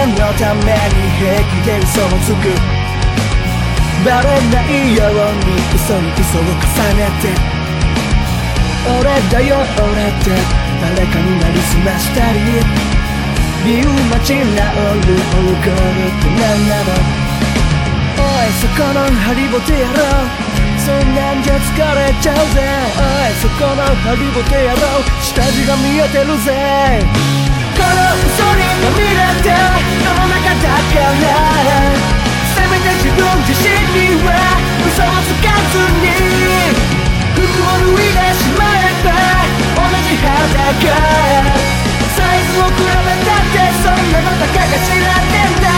のために平気で嘘をつく。バレないように嘘に嘘を重ねて、俺だよ俺って誰かになりすましたり、理由待ちなおるオルゴールって何なの。おいそこのハリボテ野郎、そんなんじゃ疲れちゃうぜ。おいそこのハリボテ野郎、下地が見えてるぜ。この嘘にまみれて世の中だから、せめて自分自身には嘘をつかずに服を脱いでしまえば同じ裸。サイズを比べたってそんなのたかが知らねえんだ。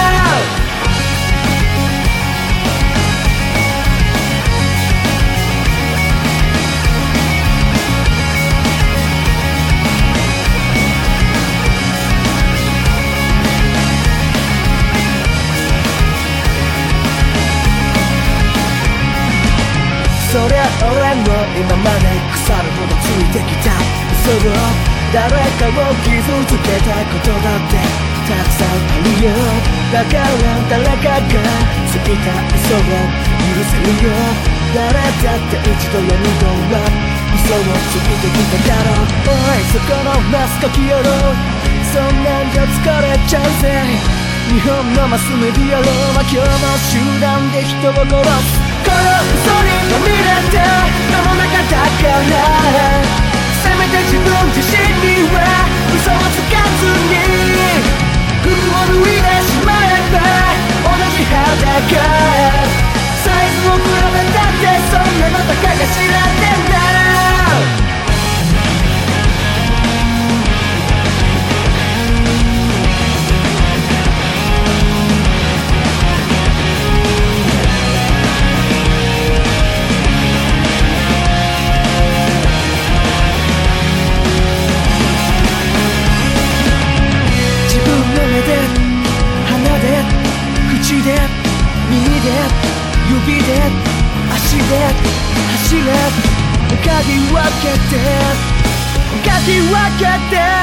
そりゃ俺も今まで腐るほどついてきた嘘を、誰かを傷つけたことだってたくさんあるよ。だから誰かがついた嘘を許せるよ。誰だって一度や二度は嘘をついてきただろう。おいそこのマスコキ野郎、そんなんじゃ疲れちゃうぜ。日本のマスメディアローは今日も集団で人を殺す。この嘘にまみれて世の中だから、せめて自分自身には嘘をつかずに服を脱いでしまえば同じ裸。サイズを比べたってそんなのたかが知らねえんだ。口で耳で指で足で走れ、嗅ぎ分けて嗅ぎ分けて